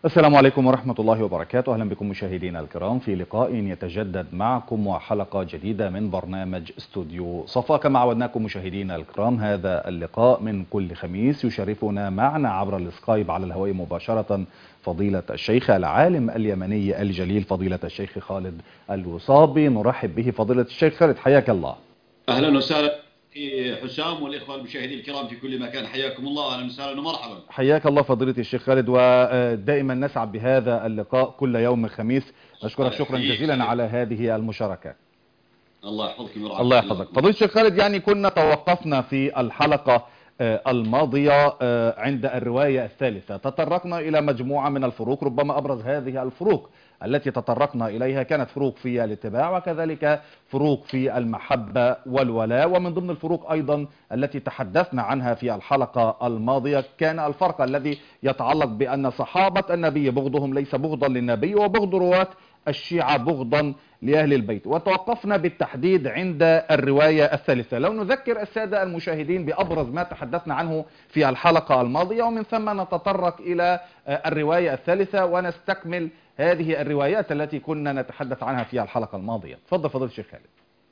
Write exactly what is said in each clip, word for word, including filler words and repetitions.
السلام عليكم ورحمة الله وبركاته. أهلا بكم مشاهدينا الكرام في لقاء يتجدد معكم وحلقة جديدة من برنامج استوديو صفا. كما عودناكم مشاهدينا الكرام، هذا اللقاء من كل خميس يشرفنا معنا عبر السكايب على الهواء مباشرة فضيلة الشيخ العالم اليمني الجليل فضيلة الشيخ خالد الوصابي. نرحب به فضيلة الشيخ خالد، حياك الله. أهلا وسهلا حسام والإخوة المشاهدين الكرام في كل مكان، حياكم الله. أهلا وسهلا ومرحبا. حياك الله فضيلة الشيخ خالد، ودائما نسعد بهذا اللقاء كل يوم خميس. أشكرك شكرا جزيلا على هذه المشاركة. الله يحفظكم ويرعاكم. الله يحفظك فضيلة الشيخ خالد. يعني كنا توقفنا في الحلقة الماضية عند الرواية الثالثة، تطرقنا إلى مجموعة من الفروق. ربما أبرز هذه الفروق التي تطرقنا إليها كانت فروق في الاتباع، وكذلك فروق في المحبة والولاء. ومن ضمن الفروق أيضا التي تحدثنا عنها في الحلقة الماضية كان الفرق الذي يتعلق بأن صحابة النبي بغضهم ليس بغضا للنبي، وبغض رواة الشيعة بغضا لأهل البيت. وتوقفنا بالتحديد عند الرواية الثالثة. لو نذكر السادة المشاهدين بأبرز ما تحدثنا عنه في الحلقة الماضية، ومن ثم نتطرق إلى الرواية الثالثة ونستكمل هذه الروايات التي كنا نتحدث عنها في الحلقة الماضية. تفضل فضيلة الشيخ خالد.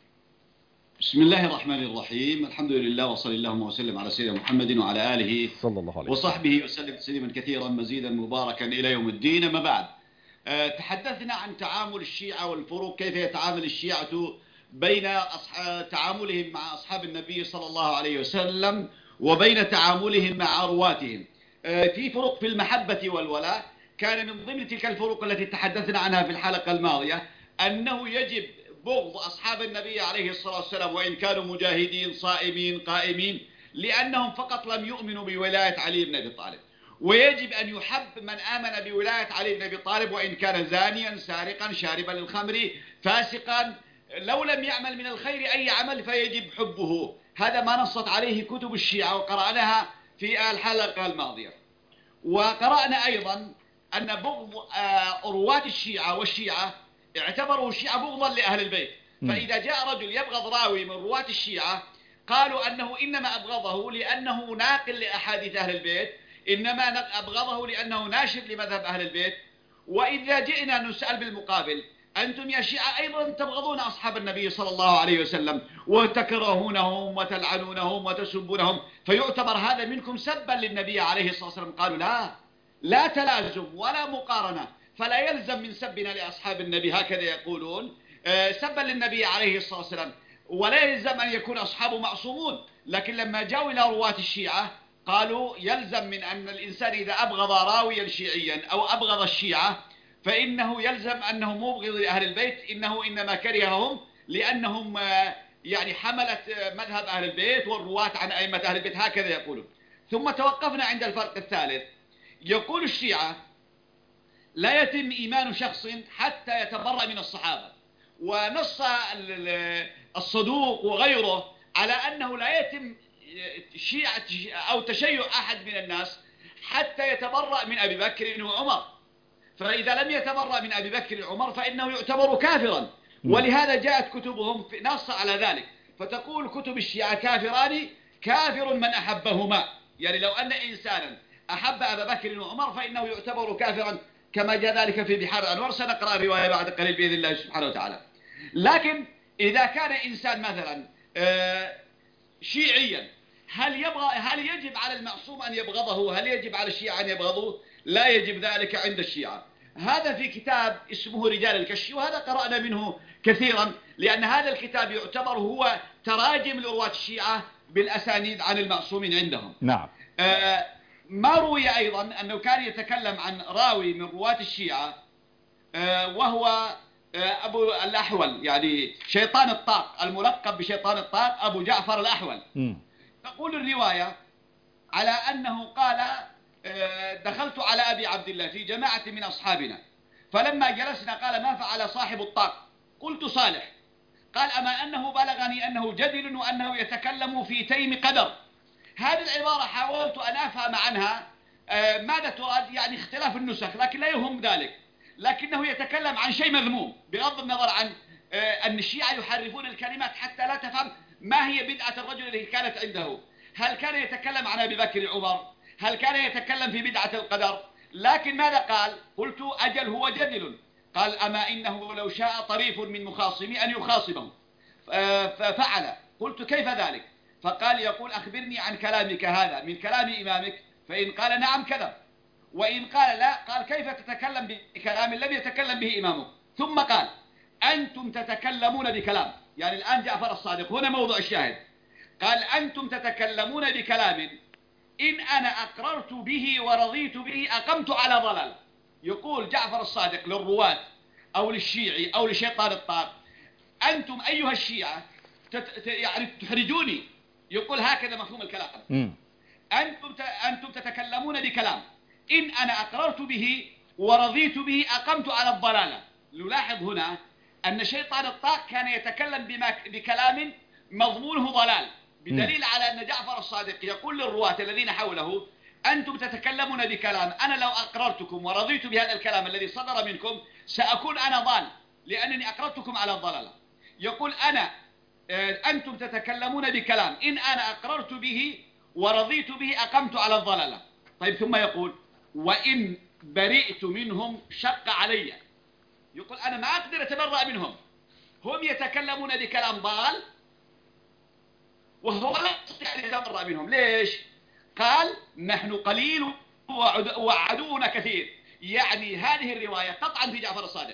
بسم الله الرحمن الرحيم. الحمد لله وصلى اللهم وسلم على سيدنا محمد وعلى آله صلى الله عليه وصحبه وسلم تسليما كثيرا مزيدا مباركا إلى يوم الدين. أما بعد، تحدثنا عن تعامل الشيعة والفروق، كيف يتعامل الشيعة بين تعاملهم مع أصحاب النبي صلى الله عليه وسلم وبين تعاملهم مع رواتهم. في فروق في المحبة والولاء. كان من ضمن تلك الفروق التي تحدثنا عنها في الحلقة الماضية أنه يجب بغض أصحاب النبي عليه الصلاة والسلام وإن كانوا مجاهدين صائمين قائمين، لأنهم فقط لم يؤمنوا بولاية علي بن أبي طالب. ويجب أن يحب من آمن بولاية علي بن أبي طالب وإن كان زانيا سارقا شاربا للخمر فاسقا، لو لم يعمل من الخير أي عمل فيجب حبه. هذا ما نصت عليه كتب الشيعة وقرأناها في الحلقة الماضية. وقرأنا أيضا أن بغض رواة الشيعة والشيعة اعتبروا الشيعة بغضا لأهل البيت. فإذا جاء رجل يبغض راوي من رواة الشيعة قالوا أنه إنما أبغضه لأنه ناقل لأحاديث أهل البيت، إنما أبغضه لأنه ناشر لمذهب أهل البيت. وإذا جئنا نسأل بالمقابل، أنتم يا شيعة أيضا تبغضون أصحاب النبي صلى الله عليه وسلم وتكرهونهم وتلعنونهم وتسبونهم، فيعتبر هذا منكم سبا للنبي عليه الصلاة والسلام. قالوا لا، لا تلازم ولا مقارنة، فلا يلزم من سبنا لأصحاب النبي، هكذا يقولون، سبا للنبي عليه الصلاة والسلام، ولا يلزم أن يكون أصحابه معصومون. لكن لما جاءوا إلى رواة الشيعة قالوا يلزم من أن الإنسان إذا أبغض راويا شيعيا أو أبغض الشيعة فإنه يلزم أنه مبغض لأهل البيت، إنه إنما كرههم لأنهم يعني حملت مذهب أهل البيت والرواة عن أئمة أهل البيت، هكذا يقولون. ثم توقفنا عند الفرق الثالث. يقول الشيعة لا يتم إيمان شخص حتى يتبرأ من الصحابة، ونص الصدوق وغيره على أنه لا يتم شيعة أو تشيع أحد من الناس حتى يتبرأ من أبي بكر وعمر، فإذا لم يتبرأ من أبي بكر وعمر فإنه يعتبر كافرا. ولهذا جاءت كتبهم نص على ذلك، فتقول كتب الشيعة كافران، كافر من أحبهما، يعني لو أن إنسانا أحب أبا بكر وعمر فإنه يعتبر كافرا، كما جاء ذلك في بحار الأنوار. سنقرأ الرواية بعد قليل بإذن الله سبحانه وتعالى. لكن إذا كان إنسان مثلا شيعيا، هل يبغى هل يجب على المعصوم أن يبغضه؟ هل يجب على الشيعة أن يبغضوه؟ لا يجب ذلك عند الشيعة. هذا في كتاب اسمه رجال الكشف، وهذا قرأنا منه كثيرا، لأن هذا الكتاب يعتبر هو تراجم لرواة الشيعة بالأسانيد عن المعصومين عندهم. نعم. آه ما روي أيضا أنه كان يتكلم عن راوي من رواة الشيعة آه وهو آه أبو الأحول، يعني شيطان الطاق، الملقب بشيطان الطاق، أبو جعفر الأحول. م. تقول الرواية على أنه قال آه دخلت على أبي عبد الله في جماعة من أصحابنا، فلما جلسنا قال ما فعل صاحب الطاق؟ قلت صالح. قال أما أنه بلغني أنه جدل وأنه يتكلم في تيم قدر. هذه العبارة حاولت أن أفهم عنها آه ماذا تراد، يعني اختلاف النسخ، لكن لا يهم ذلك، لكنه يتكلم عن شيء مذموم بغض النظر عن آه أن الشيعة يحرفون الكلمات حتى لا تفهم ما هي بدعة الرجل التي كانت عنده. هل كان يتكلم عن أبي بكر عمر؟ هل كان يتكلم في بدعة القدر؟ لكن ماذا قال؟ قلت أجل هو جدل. قال أما إنه لو شاء طريف من مخاصمي أن يخاصمه ففعل. قلت كيف ذلك؟ فقال يقول أخبرني عن كلامك هذا من كلام إمامك، فإن قال نعم كذب، وإن قال لا قال كيف تتكلم بكلام لم يتكلم به إمامك؟ ثم قال أنتم تتكلمون بكلام، يعني الآن جعفر الصادق هنا موضوع الشاهد، قال أنتم تتكلمون بكلام إن أنا أقررت به ورضيت به أقمت على ضلال. يقول جعفر الصادق للرواة أو للشيعي أو لشيطان الطاق أنتم أيها الشيعة تت... يعني تحرجوني. يقول هكذا مفهوم الكلام. م. أنتم ت... أنتم تتكلمون بكلام إن أنا أقررت به ورضيت به أقمت على الضلالة. نلاحظ هنا أن شيطان الطاق كان يتكلم بما... بكلام مضمونه ضلال، بدليل على أن جعفر الصادق يقول للرواة الذين حوله أنتم تتكلمون بكلام أنا لو أقررتكم ورضيت بهذا الكلام الذي صدر منكم سأكون أنا ضال لأنني أقررتكم على الضلالة. يقول أنا أنتم تتكلمون بكلام إن أنا أقررت به ورضيت به أقمت على الضلالة. طيب ثم يقول وإن برئت منهم شق علي. يقول أنا ما أقدر أتبرأ منهم، هم يتكلمون بكلام ضال وهو لا يستطيع أن يتبرأ منهم. ليش؟ قال نحن قليل وعدونا كثير. يعني هذه الرواية تطعن في جعفر الصادق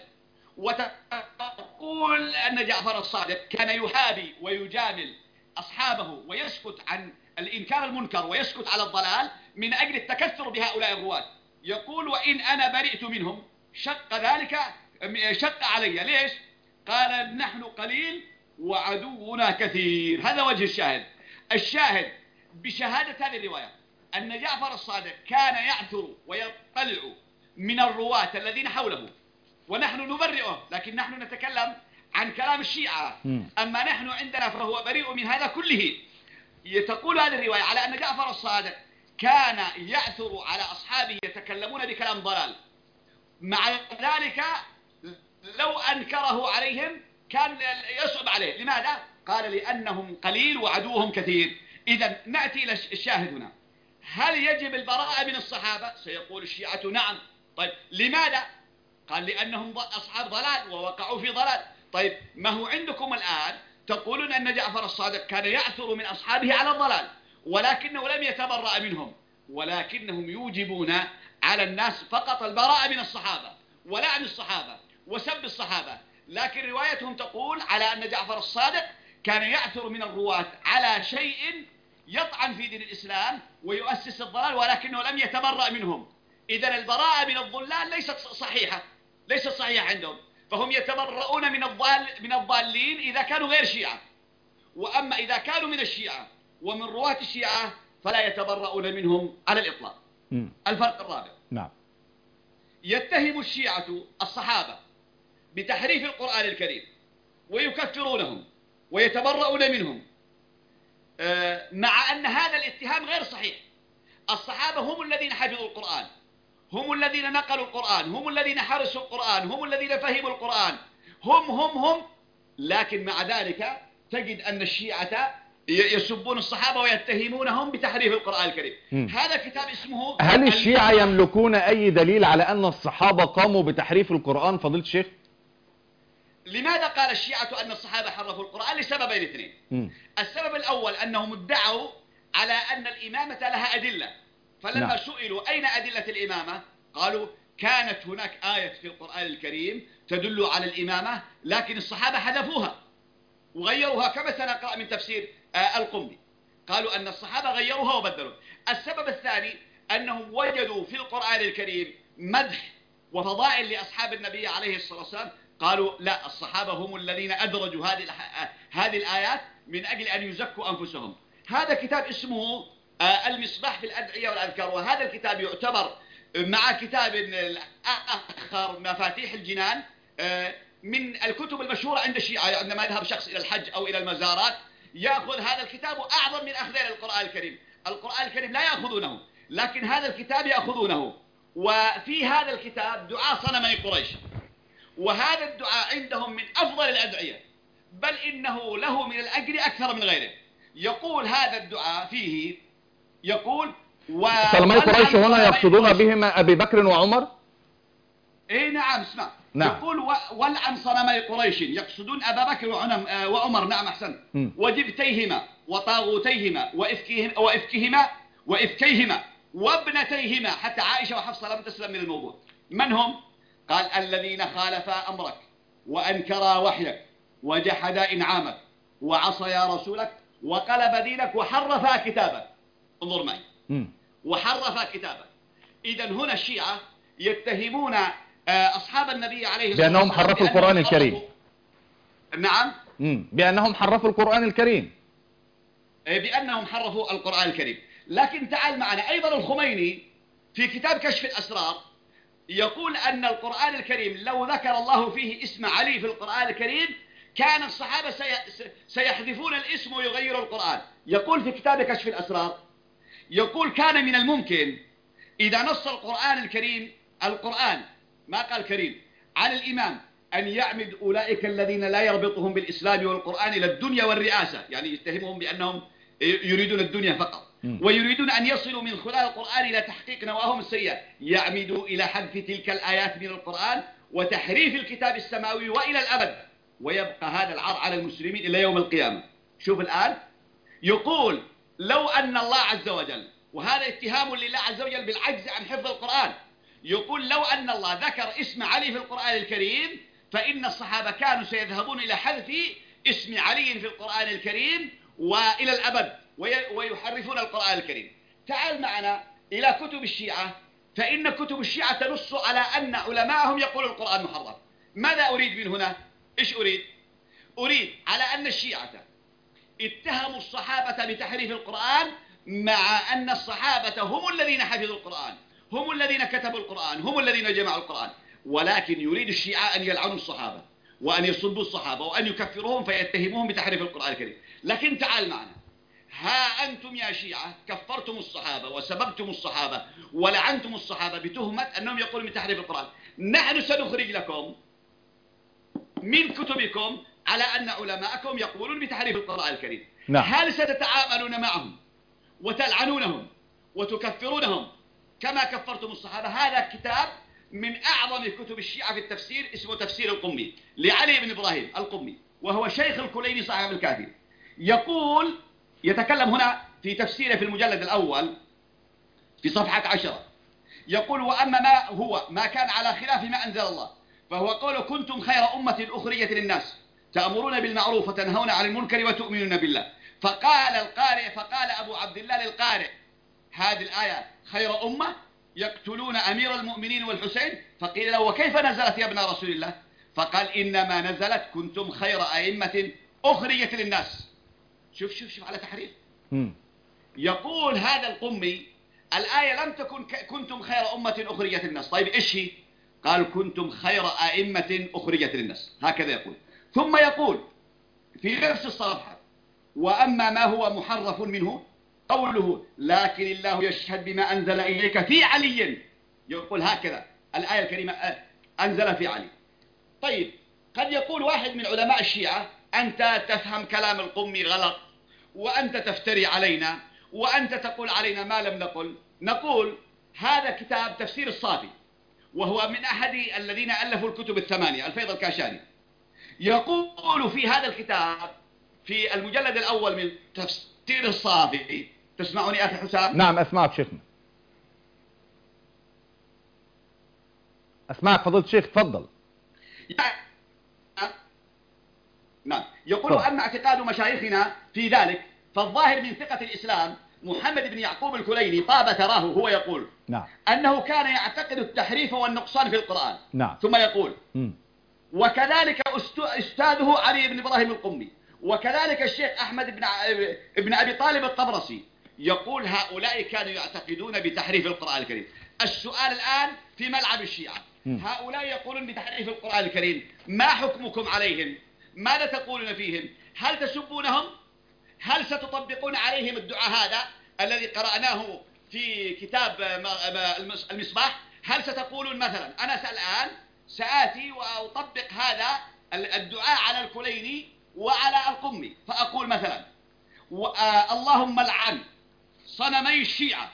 وتقول أن جعفر الصادق كان يحابي ويجامل أصحابه ويسكت عن الإنكار المنكر ويسكت على الضلال من أجل التكثر بهؤلاء الرواة. يقول وإن أنا برئت منهم شق ذلك شق علي. ليش؟ قال نحن قليل وعدونا كثير. هذا وجه الشاهد. الشاهد بشهادة هذه الرواية أن جعفر الصادق كان يعثر ويطلع من الرواة الذين حوله، ونحن نبرئه لكن نحن نتكلم عن كلام الشيعة. أما نحن عندنا فهو بريء من هذا كله. تقول هذه الرواية على أن جعفر الصادق كان يعثر على أصحابه يتكلمون بكلام ضلال، مع ذلك لو أنكره عليهم كان يصعب عليه. لماذا؟ قال لأنهم قليل وعدوهم كثير. إذا نأتي إلى الشاهد هنا، هل يجب البراءة من الصحابة؟ سيقول الشيعة نعم. طيب لماذا؟ قال لأنهم أصحاب ضلال ووقعوا في ضلال. طيب ما هو عندكم الآن تقولون أن جعفر الصادق كان يعثر من أصحابه على الضلال ولكنه لم يتبرأ منهم، ولكنهم يوجبون على الناس فقط البراءة من الصحابة ولعن الصحابة وسب الصحابة. لكن روايتهم تقول على أن جعفر الصادق كان يعثر من الرواة على شيء يطعن في دين الإسلام ويؤسس الضلال ولكنه لم يتبرأ منهم. إذن البراءة من الضلال ليست صحيحة، ليست صحيحة عندهم، فهم يتبرؤون من الضال من الضالين إذا كانوا غير شيعة، وأما إذا كانوا من الشيعة ومن رواة الشيعة فلا يتبرؤون منهم على الإطلاق. م. الفرق الرابع، نعم، يتهم الشيعة الصحابة بتحريف القرآن الكريم ويكفرونهم ويتبرؤون منهم، مع أن هذا الاتهام غير صحيح. الصحابة هم الذين حفظوا القرآن، هم الذين نقلوا القرآن، هم الذين حرسوا القرآن، هم الذين فهموا القرآن، هم هم هم لكن مع ذلك تجد أن الشيعة يسبون الصحابة ويتهمونهم بتحريف القرآن الكريم. م. هذا كتاب اسمه هل الشيعة يملكون أي دليل على أن الصحابة قاموا بتحريف القرآن فضيلة الشيخ؟ لماذا قال الشيعة أن الصحابة حرفوا القرآن؟ لسببين اثنين. م. السبب الأول أنهم ادعوا على أن الإمامة لها أدلة، فلما نعم. سئلوا أين أدلة الإمامة قالوا كانت هناك آية في القرآن الكريم تدل على الإمامة لكن الصحابة حذفوها وغيروها، كما سنقرأ من تفسير آه القمي. قالوا أن الصحابة غيروها وبدلوا. السبب الثاني أنهم وجدوا في القرآن الكريم مدح وفضائل لأصحاب النبي عليه الصلاة والسلام، قالوا لا، الصحابة هم الذين أدرجوا هذه هذه الآيات من أجل أن يزكوا أنفسهم. هذا كتاب اسمه آه المصباح في الأدعية والأذكار، وهذا الكتاب يعتبر مع كتاب آخر مفاتيح الجنان آه من الكتب المشهورة عند الشيعة. عندما يذهب شخص إلى الحج أو إلى المزارات يأخذ هذا الكتاب أعظم من أخذين القرآن الكريم. القرآن الكريم لا يأخذونه لكن هذا الكتاب يأخذونه. وفي هذا الكتاب دعاء صنمي قريش، وهذا الدعاء عندهم من أفضل الأدعية، بل إنه له من الأجر أكثر من غيره. يقول هذا الدعاء فيه، يقول صنمي قريش هنا يقصدون بهما أبي بكر وعمر؟ اي نعم اسمع. نعم. يقول والعن صنمي قريش، يقصدون أبا بكر وعمر. نعم أحسن. وجبتيهما وطاغوتيهما وإفكهما وإفكهما وإفكيهما وابنتيهما، حتى عائشة وحفصة لم تسلم من الموضوع. من هم؟ قال الذين خالفا أمرك وأنكرا وحيك وجحدا إنعامك وعصيا رسولك وقلب دينك وحرفا كتابك. انظر معي. م. وحرفا كتابك. إذن هنا الشيعة يتهمون أصحاب النبي عليه الصلاة والسلام بأنهم حرفوا القرآن الكريم. نعم. م. بأنهم حرفوا القرآن الكريم. بأنهم حرفوا القرآن الكريم. لكن تعال معنا أيضا الخميني في كتاب كشف الأسرار يقول أن القرآن الكريم لو ذكر الله فيه اسم علي في القرآن الكريم كان الصحابة سيحذفون الاسم ويغيروا القرآن. يقول في كتاب كشف الأسرار، يقول كان من الممكن إذا نص القرآن الكريم القرآن ما قال كريم على الإمام أن يعمد أولئك الذين لا يربطهم بالإسلام والقرآن إلى الدنيا والرئاسة، يعني يتهمهم بأنهم يريدون الدنيا فقط ويريدون أن يصلوا من خلال القرآن إلى تحقيق نواهم السيئة، يعمدوا إلى حذف تلك الآيات من القرآن وتحريف الكتاب السماوي وإلى الأبد، ويبقى هذا العار على المسلمين إلى يوم القيامة. شوف الآن يقول لو أن الله عز وجل، وهذا اتهام لله عز وجل بالعجز عن حفظ القرآن، يقول لو أن الله ذكر اسم علي في القرآن الكريم فإن الصحابة كانوا سيذهبون إلى حذف اسم علي في القرآن الكريم وإلى الأبد ويحرفون القرآن الكريم. تعال معنا إلى كتب الشيعة، فإن كتب الشيعة تنص على أن علماءهم يقولون القرآن محرف. ماذا أريد من هنا؟ إيش أريد؟ أريد على أن الشيعة اتهموا الصحابة بتحريف القرآن مع أن الصحابة هم الذين حفظوا القرآن، هم الذين كتبوا القرآن، هم الذين جمعوا القرآن، ولكن يريد الشيعة أن يلعنوا الصحابة وأن يصبوا الصحابة وأن يكفروهم فيتهموهم بتحريف القرآن الكريم. لكن تعال معنا، ها أنتم يا شيعة كفرتم الصحابة وسببتم الصحابة ولعنتم الصحابة بتهمة أنهم يقولون بتحريف القرآن. نحن سنخرج لكم من كتبكم على أن علماءكم يقولون بتحريف القرآن الكريم. نعم. هل ستتعاملون معهم وتلعنونهم وتكفرونهم كما كفرتم الصحابة؟ هذا كتاب من أعظم كتب الشيعة في التفسير اسمه تفسير القمي لعلي بن إبراهيم القمي، وهو شيخ الكليني صاحب الكافي. يقول يتكلم هنا في تفسيره في المجلد الأول في صفحة عشرة، يقول وأما ما هو ما كان على خلاف ما أنزل الله فهو قول كنتم خير أمة أخرجت للناس تأمرون بالمعروف وتنهون عن المنكر وتؤمنون بالله. فقال القارئ فقال أبو عبد الله للقارئ هذه الآية خير أمة يقتلون أمير المؤمنين والحسين، فقيل له وكيف نزلت يا ابن رسول الله؟ فقال إنما نزلت كنتم خير أئمة أخرجت للناس. شوف شوف شوف على تحريف. يقول هذا القمي الآية لم تكن كنتم خير أمة أخرجت للناس. طيب إيش هي؟ قال كنتم خير أئمة أخرجت للناس، هكذا يقول. ثم يقول في نفس الصفحة وأما ما هو محرف منه قوله لكن الله يشهد بما أنزل إليك في علي، يقول هكذا الآية الكريمة أنزل في علي. طيب قد يقول واحد من علماء الشيعة أنت تفهم كلام القمي غلط وأنت تفتري علينا وأنت تقول علينا ما لم نقل. نقول هذا كتاب تفسير الصافي وهو من أحد الذين ألفوا الكتب الثمانية الفيض الكاشاني، يقول في هذا الكتاب في المجلد الأول من تفسير الصافي. تسمعني أخي حسام؟ نعم أسمعك شيخنا، أسمعك فضيلة الشيخ، تفضل. نعم. يقول أما اعتقاد مشايخنا في ذلك فالظاهر من ثقة الإسلام محمد بن يعقوب الكليني طاب تراه، هو يقول نعم. أنه كان يعتقد التحريف والنقصان في القرآن. نعم. ثم يقول م. وكذلك أستاذه علي بن إبراهيم القمي وكذلك الشيخ أحمد بن ابن أبي طالب الطبرسي، يقول هؤلاء كانوا يعتقدون بتحريف القرآن الكريم. السؤال الآن في ملعب الشيعة، هؤلاء يقولون بتحريف القرآن الكريم، ما حكمكم عليهم؟ ماذا تقولون فيهم؟ هل تسبونهم؟ هل ستطبقون عليهم الدعاء هذا الذي قرأناه في كتاب المصباح؟ هل ستقولون مثلا أنا الآن سآتي وأطبق هذا الدعاء على الكليني وعلى القمي فأقول مثلا اللهم لعن صنمي الشيعة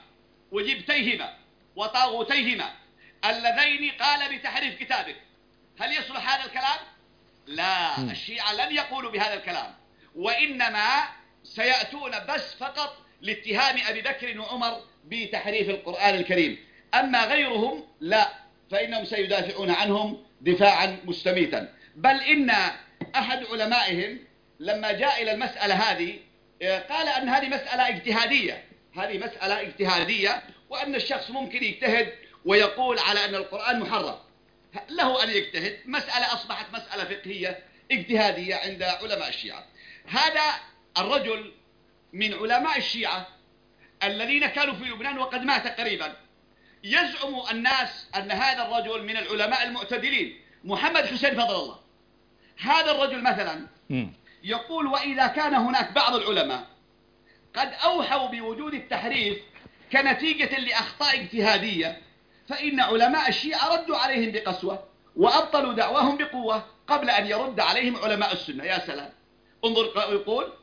وجبتيهما وطاغوتيهما اللذين قال بتحريف كتابك. هل يصلح هذا الكلام؟ لا، الشيعة لن يقولوا بهذا الكلام، وإنما سيأتون بس فقط لاتهام أبي بكر وعمر بتحريف القرآن الكريم. أما غيرهم لا، فإنهم سيدافعون عنهم دفاعا مستميتا. بل إن أحد علمائهم لما جاء إلى المسألة هذه قال أن هذه مسألة اجتهادية، هذه مسألة اجتهادية، وأن الشخص ممكن يجتهد ويقول على أن القرآن محرف، له أن يجتهد. مسألة أصبحت مسألة فقهية اجتهادية عند علماء الشيعة. هذا الرجل من علماء الشيعة الذين كانوا في لبنان وقد مات قريبا، يزعم الناس أن هذا الرجل من العلماء المعتدلين، محمد حسين فضل الله. هذا الرجل مثلا يقول: وإذا كان هناك بعض العلماء قد أوحوا بوجود التحريف كنتيجة لأخطاء اجتهادية، فإن علماء الشيعة ردوا عليهم بقسوة وأبطلوا دعواهم بقوة قبل أن يرد عليهم علماء السنة. يا سلام، انظر، يقول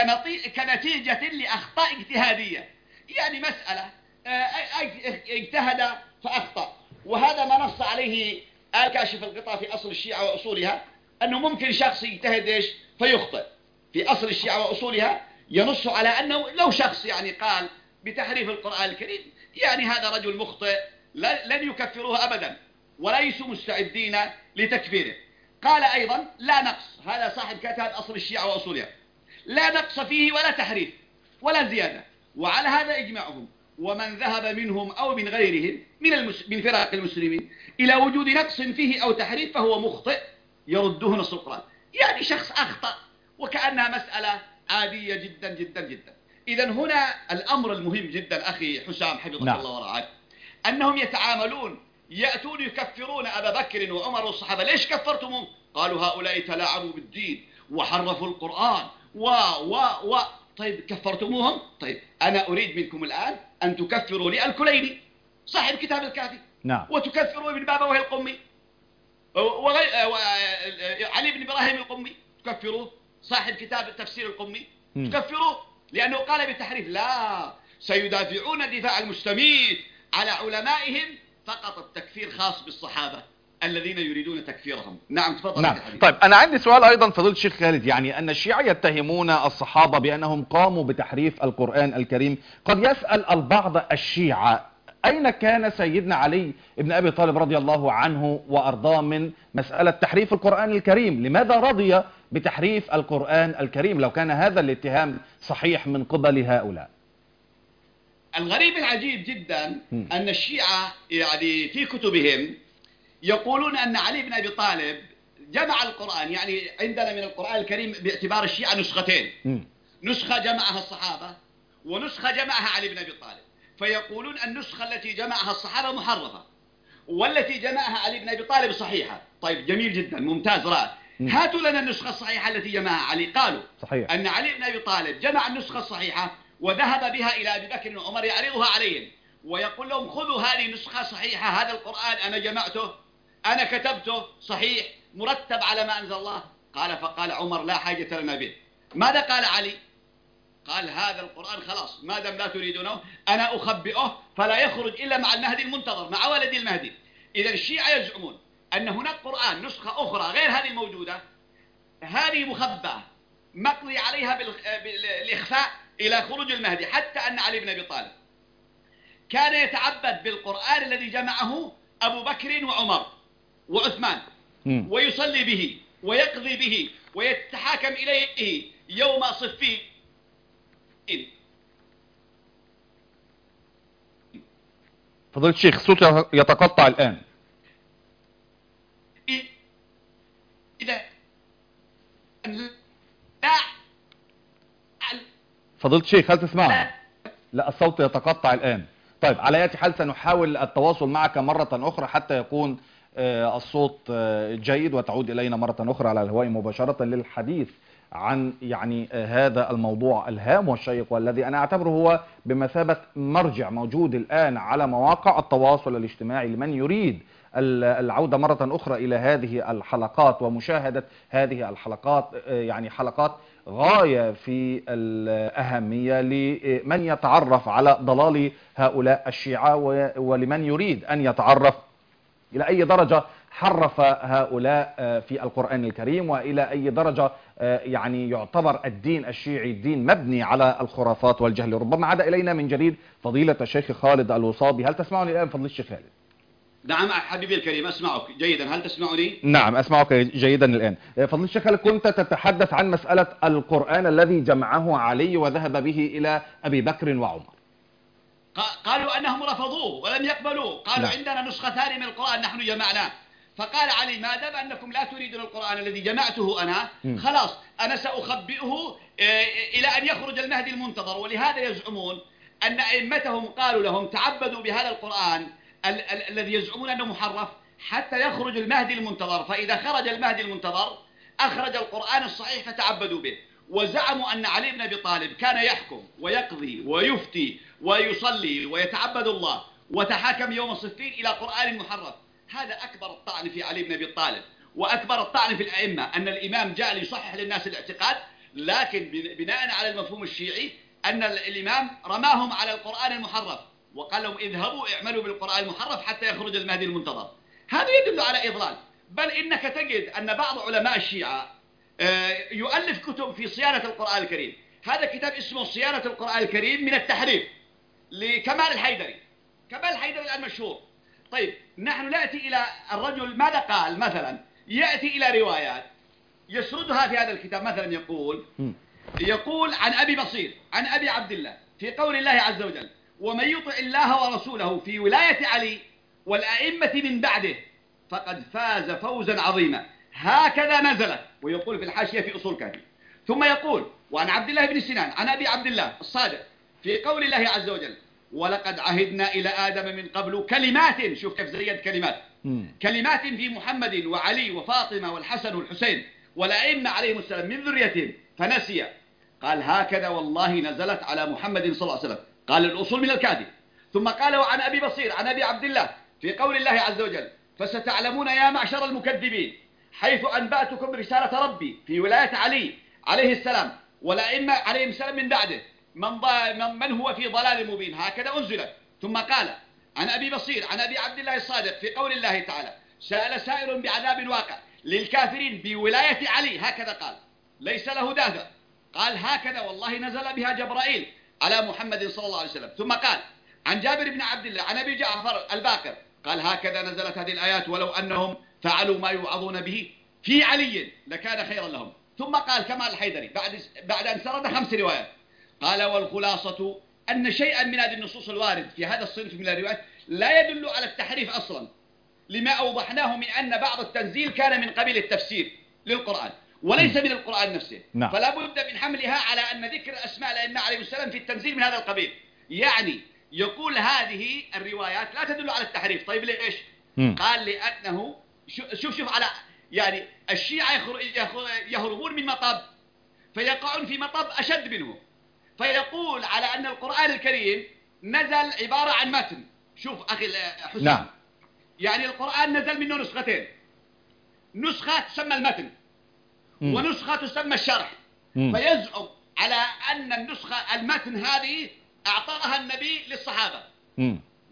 كنتيجة لأخطاء اجتهادية، يعني مسألة اجتهد فأخطأ. وهذا ما نص عليه آل كاشف الغطاء في أصل الشيعة وأصولها، أنه ممكن شخص يجتهد إيش فيخطئ. في أصل الشيعة وأصولها ينص على أنه لو شخص يعني قال بتحريف القرآن الكريم، يعني هذا رجل مخطئ، لن يكفروه أبدا وليسوا مستعدين لتكفيره. قال أيضا: لا نقص، هذا صاحب كتاب أصل الشيعة وأصولها، لا نقص فيه ولا تحريف ولا زيادة، وعلى هذا إجماعهم. ومن ذهب منهم أو من غيرهم من, المس... من فرق المسلمين إلى وجود نقص فيه أو تحريف فهو مخطئ يرده نص القرآن. يعني شخص أخطأ وكأنها مسألة عادية جدا جدا جدا. إذن هنا الأمر المهم جدا أخي حسام حفظك نعم. الله ورعاك، أنهم يتعاملون، يأتون يكفرون أبا بكر وعمر والصحابة. ليش كفرتمهم؟ قالوا هؤلاء تلاعبوا بالدين وحرفوا القرآن و و و طيب كفرتموهم؟ طيب أنا أريد منكم الآن أن تكفروا لي الكليني صاحب كتاب الكافي نعم. وتكفروا ابن بابويه القمي وغي... علي بن إبراهيم القمي، تكفروه صاحب كتاب التفسير القمي، م. تكفروه لأنه قال بالتحريف. لا، سيدافعون دفاع المستميت على علمائهم، فقط التكفير خاص بالصحابة الذين يريدون تكفيرهم. نعم تفضل. نعم. طيب أنا عندي سؤال أيضا فضيلة الشيخ خالد، يعني أن الشيعة يتهمون الصحابة بأنهم قاموا بتحريف القرآن الكريم. قد يسأل البعض الشيعة: أين كان سيدنا علي بن أبي طالب رضي الله عنه وأرضاه من مسألة تحريف القرآن الكريم؟ لماذا رضي بتحريف القرآن الكريم لو كان هذا الاتهام صحيح من قبل هؤلاء؟ الغريب العجيب جدا م. أن الشيعة يعني في كتبهم يقولون أن علي بن أبي طالب جمع القرآن. يعني عندنا من القرآن الكريم باعتبار الشيعة نسختين، م. نسخة جمعها الصحابة ونسخة جمعها علي بن أبي طالب، فيقولون النسخة التي جمعها الصحابة محرفة والتي جمعها علي بن أبي طالب صحيحة. طيب جميل جدا، ممتاز، رائع. هاتوا لنا النسخة الصحيحة التي جمعها علي. قالوا صحيح. أن علي بن أبي طالب جمع النسخة الصحيحة وذهب بها إلى أبي بكر وعمر يعرضها عليهم ويقول لهم: خذوا هذه نسخة صحيحة، هذا القرآن أنا جمعته، أنا كتبته صحيح مرتب على ما أنزل الله. قال فقال عمر: لا حاجة لنا به. ماذا قال علي؟ قال: هذا القرآن خلاص ما دام لا تريدونه أنا أخبئه فلا يخرج إلا مع المهدي المنتظر، مع ولد المهدي. إذا الشيعة يزعمون أن هناك قرآن نسخة أخرى غير هذه الموجودة، هذه مخبأة مقضي عليها بالإخفاء إلى خروج المهدي. حتى أن علي بن أبي طالب كان يتعبد بالقرآن الذي جمعه أبو بكر وعمر وعثمان م. ويصلي به ويقضي به ويتحاكم إليه يوم صفين. فضيلة الشيخ الصوت يتقطع الآن. إذا فضيلة الشيخ هل تسمعنا؟ لا الصوت يتقطع الآن. طيب على أي حال سنحاول التواصل معك مرة أخرى حتى يكون الصوت جيد وتعود إلينا مرة أخرى على الهواء مباشرة للحديث عن يعني هذا الموضوع الهام والشيق والذي أنا أعتبره هو بمثابة مرجع موجود الآن على مواقع التواصل الاجتماعي لمن يريد العودة مرة أخرى إلى هذه الحلقات ومشاهدة هذه الحلقات، يعني حلقات غاية في الأهمية لمن يتعرف على ضلال هؤلاء الشيعة ولمن يريد أن يتعرف إلى أي درجة حرف هؤلاء في القرآن الكريم، وإلى أي درجة يعني يعتبر الدين الشيعي دين مبني على الخرافات والجهل. ربما عاد إلينا من جديد فضيلة الشيخ خالد الوصابي. هل تسمعني الآن فضيلة الشيخ خالد؟ نعم حبيبي الكريم، أسمعك جيدا. هل تسمعني؟ نعم أسمعك جيدا الآن. فضيلة الشيخ خالد، كنت تتحدث عن مسألة القرآن الذي جمعه علي وذهب به إلى أبي بكر وعمر. قالوا أنهم رفضوه ولم يقبلوه، قالوا نعم. عندنا نسختان من القرآن نحن جمعناه. فقال علي ما دام أنكم لا تريدون القرآن الذي جمعته أنا، م. خلاص أنا سأخبئه إلى أن يخرج المهدي المنتظر. ولهذا يزعمون أن أئمتهم قالوا لهم تعبدوا بهذا القرآن ال ال الذي يزعمون أنه محرف حتى يخرج المهدي المنتظر، فإذا خرج المهدي المنتظر أخرج القرآن الصحيح فتعبدوا به. وزعموا أن علي بن أبي طالب كان يحكم ويقضي ويفتي ويصلي ويتعبد الله وتحاكم يوم الصفين إلى قرآن محرف. هذا أكبر الطعن في علي بن أبي طالب، وأكبر الطعن في الأئمة، أن الإمام جاء ليصحح للناس الاعتقاد، لكن بناء على المفهوم الشيعي أن الإمام رماهم على القرآن المحرف وقال لهم اذهبوا اعملوا بالقرآن المحرف حتى يخرج المهدي المنتظر. هذا يدل على إضلال. بل إنك تجد أن بعض علماء الشيعة يؤلف كتب في صيانة القرآن الكريم. هذا كتاب اسمه صيانة القرآن الكريم من التحريف لكمال الحيدري. كمال الحيدري المشهور. طيب نحن نأتي إلى الرجل ماذا قال؟ مثلا يأتي إلى روايات يسردها في هذا الكتاب. مثلا يقول يقول عن أبي بصير عن أبي عبد الله في قول الله عز وجل ومن يطع الله ورسوله في ولاية علي والأئمة من بعده فقد فاز فوزا عظيما هكذا نزلت. ويقول في الحاشية في أصول كافي. ثم يقول وعن عبد الله بن سنان عن أبي عبد الله الصادق في قول الله عز وجل ولقد عهدنا إلى آدم من قبل كلمات. شوف كيف زيد كلمات مم. كلمات في محمد وعلي وفاطمة والحسن والحسين والأئمة عليهم السلام من ذريتهم فنسي. قال هكذا والله نزلت على محمد صلى الله عليه وسلم. قال الأصول من الكاذب. ثم قال وعن أبي بصير عن أبي عبد الله في قول الله عز وجل فستعلمون يا معشر المكذبين حيث أنبأتكم رسالة ربي في ولاية علي عليه السلام والأئمة عليهم السلام من بعده من, من هو في ضلال مبين هكذا أنزلت. ثم قال عن أبي بصير عن أبي عبد الله الصادق في قول الله تعالى سأل سائل بعذاب واقع للكافرين بولاية علي هكذا قال ليس له دافع. قال هكذا والله نزل بها جبرائيل على محمد صلى الله عليه وسلم. ثم قال عن جابر بن عبد الله عن أبي جعفر الباقر قال هكذا نزلت هذه الآيات ولو أنهم فعلوا ما يوعظون به في علي لكان خيرا لهم. ثم قال كمال الحيدري بعد بعد أن سرد خمس روايات قال والخلاصة أن شيئا من هذه النصوص الوارد في هذا الصنف من الروايات لا يدل على التحريف أصلا لما أوضحناه من أن بعض التنزيل كان من قبيل التفسير للقرآن وليس من القرآن نفسه. نعم. فلا بد من حملها على أن ذكر أسماء الأئمة عليهم السلام في التنزيل من هذا القبيل. يعني يقول هذه الروايات لا تدل على التحريف. طيب ليش؟ م. قال لأنه شوف شوف على يعني الشيعة يهربون من مطب فيقعون في مطب أشد منه. فيقول على أن القرآن الكريم نزل عبارة عن متن. شوف أخي حسين. نعم. يعني القرآن نزل منه نسختين. نسخة تسمى المتن م. ونسخة تسمى الشرح. م. فيزعم على أن النسخة المتن هذه أعطاها النبي للصحابة م.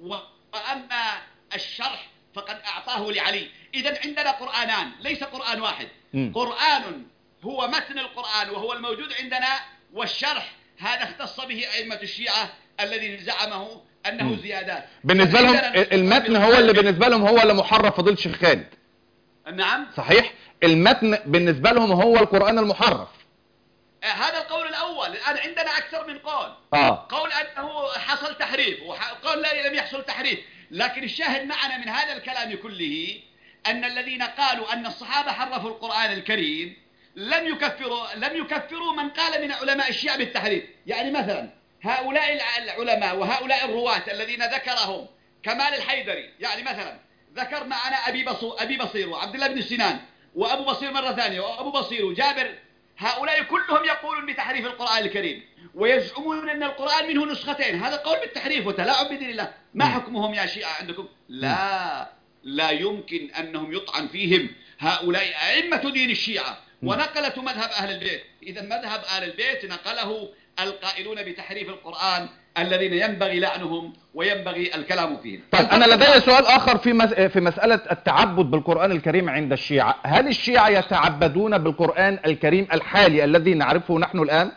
وأما الشرح فقد أعطاه لعلي. إذن عندنا قرآنان ليس قرآن واحد. م. قرآن هو متن القرآن وهو الموجود عندنا والشرح هذا اختص به أئمة الشيعة الذي زعمه أنه م. زيادات. بالنسبة لهم المتن هو اللي بالنسبة لهم هو اللي محرف فضيلة الشيخ خالد. نعم صحيح المتن بالنسبة لهم هو القرآن المحرف. آه هذا القول الأول. الآن عندنا أكثر من قول. آه. قول أنه حصل تحريف وقول لا لم يحصل تحريف. لكن الشاهد معنا من هذا الكلام كله أن الذين قالوا أن الصحابة حرفوا القرآن الكريم لم يكفروا لم يكفروا من قال من علماء الشيعة بالتحريف. يعني مثلا هؤلاء العلماء وهؤلاء الرواة الذين ذكرهم كمال الحيدري يعني مثلا ذكر معنا أبي بصير أبي بصير وعبد الله بن سنان وأبو بصير مرة ثانية وأبو بصير وجابر. هؤلاء كلهم يقولون بتحريف القرآن الكريم ويزعمون أن القرآن منه نسختين. هذا قول بالتحريف وتلاعب بدين الله. ما حكمهم يا شيعة عندكم؟ لا لا يمكن أنهم يطعن فيهم هؤلاء أئمة دين الشيعة ونقلة مذهب أهل البيت. إذا مذهب أهل البيت نقله القائلون بتحريف القرآن الذين ينبغي لعنهم وينبغي الكلام فيهم. طيب أنا لدي سؤال آخر في مس... في مسألة التعبد بالقرآن الكريم عند الشيعة. هل الشيعة يتعبدون بالقرآن الكريم الحالي الذي نعرفه نحن الآن؟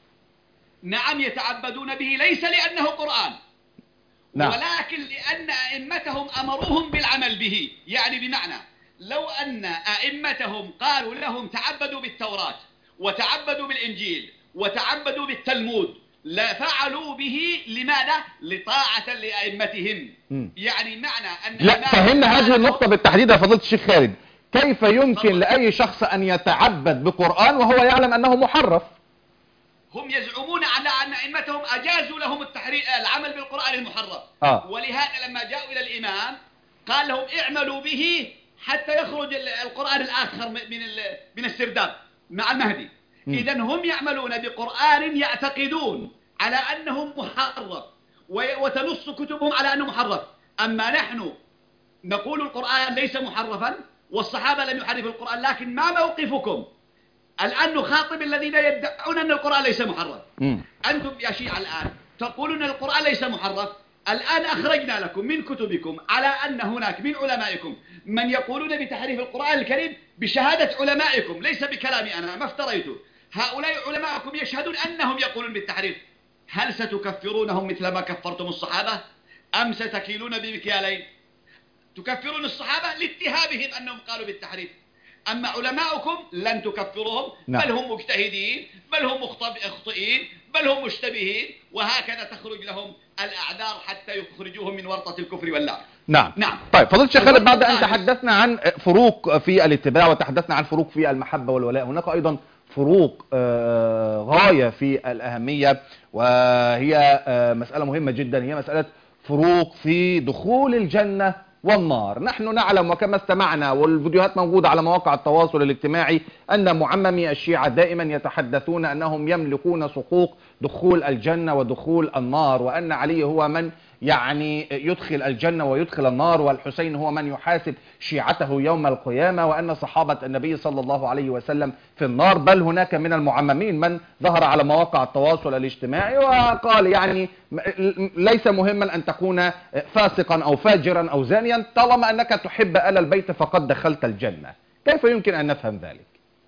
نعم يتعبدون به، ليس لأنه قرآن، نعم. ولكن لأن أئمتهم أمروهم بالعمل به. يعني بمعنى لو أن أئمتهم قالوا لهم تعبدوا بالتوراة وتعبدوا بالإنجيل وتعبدوا بالتلمود لفعلوا به. لماذا؟ لطاعة لأئمتهم. م. يعني معنى أن لا فهمنا هذه النقطة بالتحديد يا فضيلة الشيخ خالد. كيف يمكن طبعا. لأي شخص أن يتعبد بقرآن وهو يعلم أنه محرف؟ هم يزعمون على أن أئمتهم أجازوا لهم التحرير العمل بالقرآن المحرف. آه. ولهذا لما جاءوا إلى الإمام قال لهم اعملوا به حتى يخرج القرآن الآخر من من السرداب مع المهدي. إذا هم يعملون بقرآن يعتقدون على أنه محرف وتنص كتبهم على أنه محرف. أما نحن نقول القرآن ليس محرفا والصحابة لم يحرفوا القرآن. لكن ما موقفكم الآن؟ نخاطب الذين يدعون أن القرآن ليس محرف. م. أنتم يا شيعة الآن تقولون أن القرآن ليس محرف. الآن أخرجنا لكم من كتبكم على أن هناك من علمائكم من يقولون بتحريف القرآن الكريم بشهادة علمائكم، ليس بكلامي أنا، ما افتريته. هؤلاء علماءكم يشهدون أنهم يقولون بالتحريف. هل ستكفرونهم مثل ما كفرتم الصحابة أم ستكيلون بمكيالين؟ تكفرون الصحابة لاتهامهم أنهم قالوا بالتحريف، أما علماؤكم لن تكفرهم. نعم. بل هم مجتهدين، بل هم مخطئين، بل هم مشتبهين، وهكذا تخرج لهم الأعذار حتى يخرجوهم من ورطة الكفر واللعن. نعم. نعم. طيب فضيلة الشيخ خالد، بعد أن تحدثنا عن فروق في الاتباع وتحدثنا عن فروق في المحبة والولاء، هناك أيضا فروق غاية في الأهمية، وهي مسألة مهمة جدا، هي مسألة فروق في دخول الجنة والنار. نحن نعلم وكما استمعنا والفيديوهات موجودة على مواقع التواصل الاجتماعي أن معممي الشيعة دائما يتحدثون أنهم يملكون صكوك دخول الجنة ودخول النار، وأن علي هو من يعني يدخل الجنة ويدخل النار، والحسين هو من يحاسب شيعته يوم القيامة، وأن صحابة النبي صلى الله عليه وسلم في النار. بل هناك من المعممين من ظهر على مواقع التواصل الاجتماعي وقال يعني ليس مهما أن تكون فاسقا أو فاجرا أو زانيا طالما أنك تحب آل البيت فقد دخلت الجنة. كيف يمكن أن نفهم ذلك؟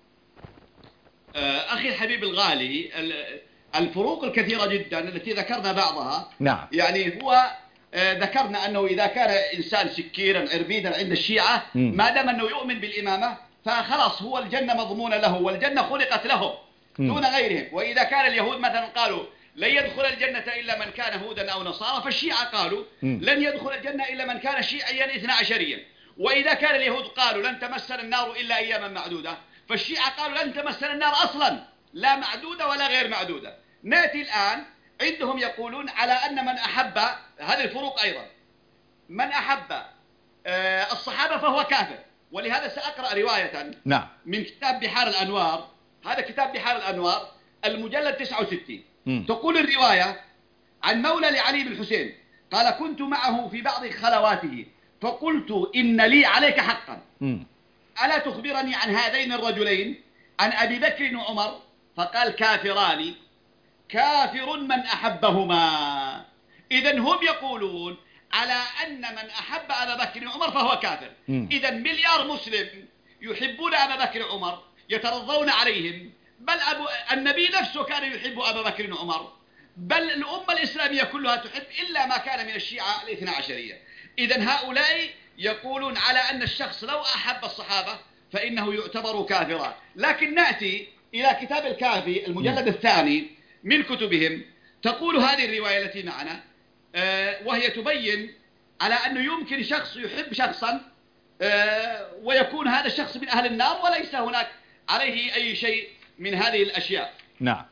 أخي الحبيب الغالي، الفروق الكثيرة جدا التي ذكرنا بعضها. نعم. يعني هو ذكرنا أنه إذا كان إنسان سكيرا عربيدا عند الشيعة ما دام أنه يؤمن بالإمامة فخلاص هو الجنة مضمونة له والجنة خلقت له دون غيرهم. وإذا كان اليهود مثلا قالوا لن يدخل الجنة إلا من كان هودا أو نصارى، فالشيعة قالوا لن يدخل الجنة إلا من كان شيعيا اثنا عشريا. وإذا كان اليهود قالوا لن تمسنا النار إلا أياما معدودة، فالشيعة قالوا لن تمسنا النار أصلا لا معدودة ولا غير معدودة. نأتي الآن عندهم يقولون على أن من أحب، هذه الفروق أيضا، من أحب الصحابة فهو كافر. ولهذا سأقرأ رواية نعم. من كتاب بحار الأنوار، هذا كتاب بحار الأنوار المجلد تسعة وستين. م. تقول الرواية عن مولى لعلي بن الحسين قال كنت معه في بعض خلواته فقلت إن لي عليك حقا م. ألا تخبرني عن هذين الرجلين عن أبي بكر وعمر؟ فقال كافران، كافر من أحبهما. إذن هم يقولون على أن من أحب أبا بكر وعمر فهو كافر. إذن مليار مسلم يحبون أبا بكر وعمر يترضون عليهم، بل أبو النبي نفسه كان يحب أبا بكر وعمر، بل الأمة الإسلامية كلها تحب إلا ما كان من الشيعة الاثنى عشرية. إذن هؤلاء يقولون على أن الشخص لو أحب الصحابة فإنه يعتبر كافرا. لكن نأتي إلى كتاب الكافي المجلد الثاني من كتبهم، تقول هذه الرواية التي معنا آه وهي تبين على أنه يمكن شخص يحب شخصا آه ويكون هذا الشخص من أهل النار وليس هناك عليه أي شيء من هذه الأشياء. نعم.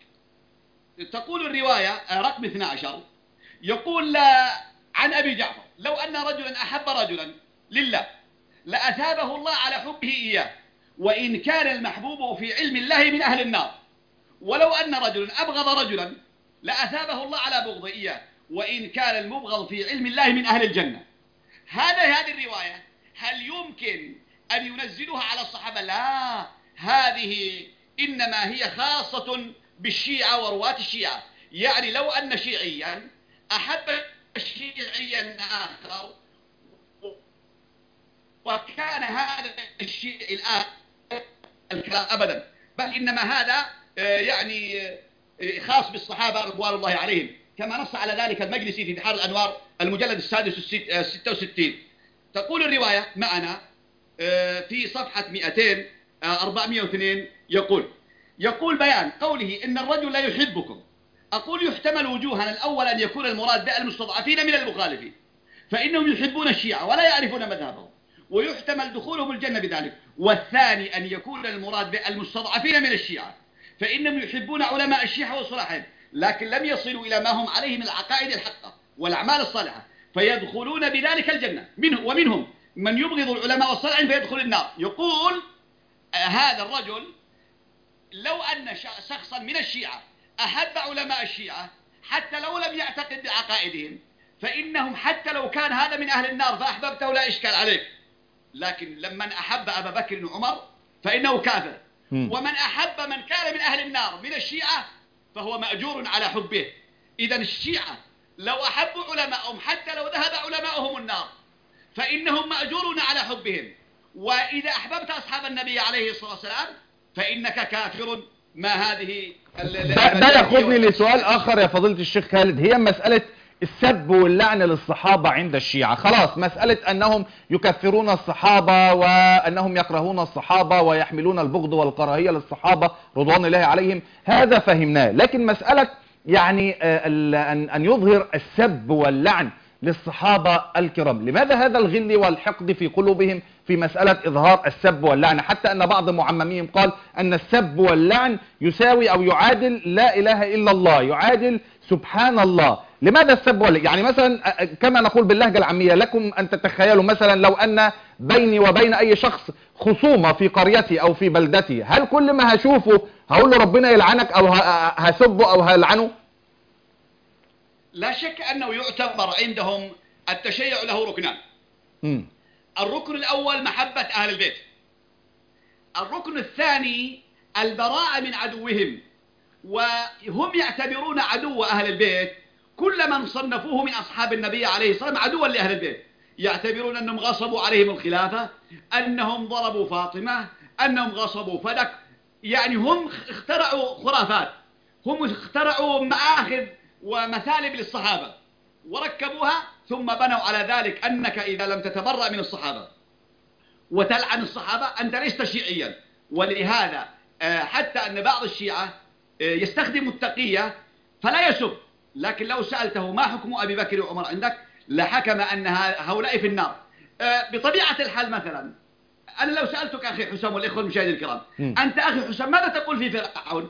تقول الرواية آه رقم اثني عشر، يقول لا عن أبي جعفر لو أن رجلا أحب رجلا لله لأثابه الله على حبه إياه، وإن كان المحبوب في علم الله من أهل النار، ولو أن رجلا أبغض رجلا لأثابه الله على بغضه إياه، وإن كان المبغض في علم الله من أهل الجنة. هذا هذه الرواية هل يمكن أن ينزلوها على الصحابة؟ لا، هذه إنما هي خاصة بالشيعة ورواة الشيعة. يعني لو أن شيعيا أحب شيعيا آخر وكان هذا الشيء الآن الكلام أبدا، بل إنما هذا يعني خاص بالصحابة رضوان الله عليهم، كما نص على ذلك المجلسي في بحار الأنوار المجلد السادس ستة وستين. تقول الرواية معنا في صفحة مئتين أربعمائة واثنين، يقول يقول بيان قوله إن الرجل لا يحبكم. أقول يحتمل وجوها: الأول أن يكون المراد بالمستضعفين من المخالفين، فإنهم يحبون الشيعة ولا يعرفون مذهبهم، ويحتمل دخولهم الجنة بذلك. والثاني أن يكون المراد بالمستضعفين من الشيعة، فإنهم يحبون علماء الشيعة وصلاحهم، لكن لم يصلوا إلى ما هم عليه من العقائد الحقة والأعمال الصالحة، فيدخلون بذلك الجنة. منه ومنهم من يبغض العلماء والصالحين فيدخل النار. يقول هذا الرجل لو أن شخصا من الشيعة أحب علماء الشيعة حتى لو لم يعتقد بعقائدهم، فإنهم حتى لو كان هذا من أهل النار فأحببته لا إشكال عليك، لكن لمن أحب أبا بكر وعمر فإنه كافر. ومن أحب من كان من أهل النار من الشيعة فهو مأجور على حبه. إذن الشيعة لو أحبوا علماءهم حتى لو ذهب علماءهم النار فإنهم مأجورون على حبهم. وإذا أحببت أصحاب النبي عليه الصلاة والسلام فإنك كافر. ما هذه ده ياخذني لسؤال آخر يا فضيلة الشيخ خالد، هي مسألة السب واللعن للصحابة عند الشيعة. خلاص مسألة أنهم يكفرون الصحابة وأنهم يكرهون الصحابة ويحملون البغض والكراهية للصحابة رضوان الله عليهم، هذا فهمناه. لكن مسألة يعني أن يظهر السب واللعن للصحابة الكرام، لماذا هذا الغل والحقد في قلوبهم في مسألة إظهار السب واللعن؟ حتى أن بعض معممين قال أن السب واللعن يساوي أو يعادل لا إله إلا الله، يعادل سبحان الله. لماذا السب واللعن؟ يعني مثلا كما نقول باللهجة العامية، لكم أن تتخيلوا مثلا لو أن بيني وبين أي شخص خصومة في قريتي أو في بلدتي، هل كل ما هشوفه هقول له ربنا يلعنك أو هسبه أو هلعنه؟ لا شك أنه يعتبر عندهم التشيع له ركنان. م. الركن الأول محبة أهل البيت، الركن الثاني البراءة من عدوهم، وهم يعتبرون عدو أهل البيت كل من صنفوه من أصحاب النبي عليه الصلاة والسلام عدوا لأهل البيت. يعتبرون أنهم غصبوا عليهم الخلافة، أنهم ضربوا فاطمة، أنهم غصبوا فدك. يعني هم اخترعوا خرافات، هم اخترعوا مآخذ ومثالب للصحابة وركبوها، ثم بنوا على ذلك أنك إذا لم تتبرأ من الصحابة وتلعن الصحابة أنت لست شيعيا. ولهذا حتى أن بعض الشيعة يستخدم التقية فلا يسب، لكن لو سألته ما حكم أبي بكر وعمر عندك لحكم أن هؤلاء في النار. بطبيعة الحال مثلا أنا لو سألتك أخي حسام والإخوة المشاهدين الكرام، أنت أخي حسام ماذا تقول في فرعون؟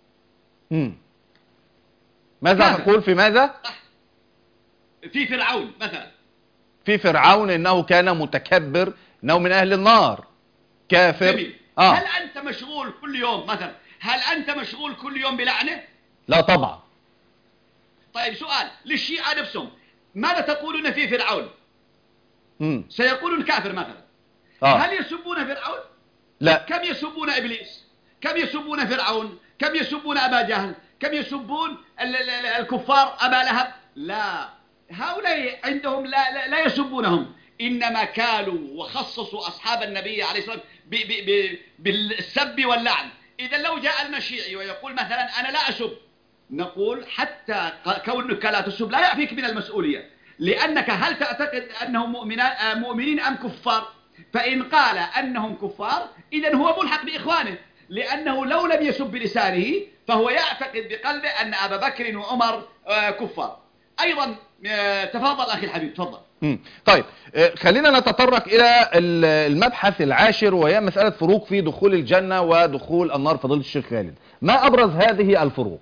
ماذا تقول في ماذا؟ في فرعون مثلا، في فرعون إنه كان متكبر، إنه من أهل النار، كافر. جميل. آه. هل أنت مشغول كل يوم مثلا، هل أنت مشغول كل يوم بلعنه؟ لا طبعا. طيب سؤال للشيعة نفسهم، ماذا تقولون في فرعون؟ مم. سيقولون كافر مثلا. آه. هل يسبون فرعون؟ لا. كم يسبون إبليس؟ كم يسبون فرعون؟ كم يسبون أبا جهل؟ كم يسبون الكفار أبا لهب؟ لا، هؤلاء عندهم لا, لا, لا يسبونهم، إنما كانوا وخصصوا أصحاب النبي عليه الصلاة والسلام بالسب واللعن. إذا لو جاء المشيعي ويقول مثلا أنا لا أسب، نقول حتى كونك لا تسب لا يعفيك من المسؤولية، لأنك هل تعتقد أنهم مؤمنين أم كفار؟ فإن قال أنهم كفار إذن هو ملحق بإخوانه، لأنه لو لم يسب بلسانه فهو يعتقد بقلبه أن أبا بكر وعمر كفار. أيضا تفضل أخي الحبيب، تفضل. طيب خلينا نتطرق إلى المبحث العاشر، وهي مسألة فروق في دخول الجنة ودخول النار. فضيلة الشيخ خالد، ما أبرز هذه الفروق؟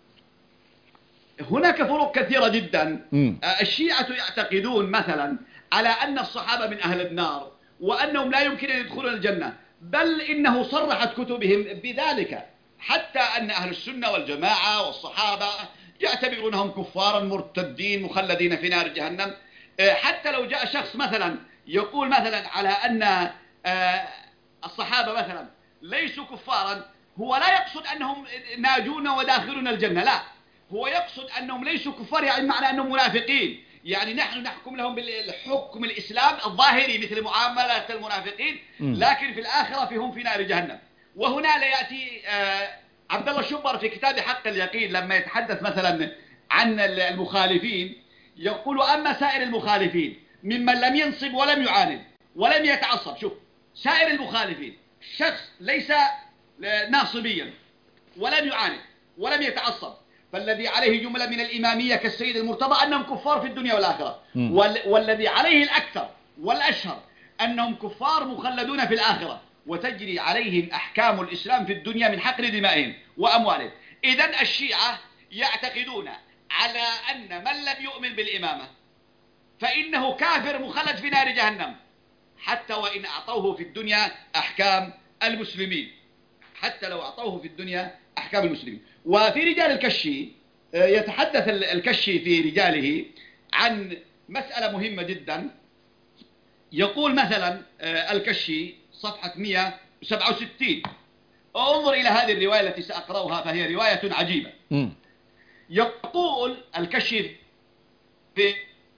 هناك فروق كثيرة جدا. م. الشيعة يعتقدون مثلا على أن الصحابة من أهل النار وأنهم لا يمكن أن يدخلون الجنة، بل إنه صرحت كتبهم بذلك، حتى أن أهل السنة والجماعة والصحابة يعتبرونهم كفارا مرتدين مخلدين في نار جهنم. حتى لو جاء شخص مثلا يقول مثلا على أن الصحابة مثلا ليسوا كفارا، هو لا يقصد أنهم ناجون وداخلون الجنة، لا، هو يقصد أنهم ليسوا كفار، يعني معنى أنهم منافقين، يعني نحن نحكم لهم بالحكم الإسلام الظاهري مثل معاملة المنافقين، لكن في الآخرة فيهم في نار جهنم. وهنا لا يأتي عبد الله الشبر في كتاب حق اليقين لما يتحدث مثلا عن المخالفين يقول: أما سائر المخالفين ممن لم ينصب ولم يعاند ولم يتعصب. شوف، سائر المخالفين شخص ليس ناصبيا ولم يعاند ولم يتعصب، فالذي عليه جملة من الإمامية كالسيد المرتضى أنهم كفار في الدنيا والآخرة، والذي عليه الأكثر والأشهر أنهم كفار مخلدون في الآخرة، وتجري عليهم أحكام الإسلام في الدنيا من حقن دمائهم وأموالهم. إذن الشيعة يعتقدون على أن من لم يؤمن بالإمامة فإنه كافر مخلد في نار جهنم، حتى وإن أعطوه في الدنيا أحكام المسلمين، حتى لو أعطوه في الدنيا أحكام المسلمين. وفي رجال الكشي يتحدث الكشي في رجاله عن مسألة مهمة جدا. يقول مثلا الكشي صفحة مئة وسبعة وستين، انظر إلى هذه الرواية التي سأقرأها فهي رواية عجيبة. م. يقول الكشي في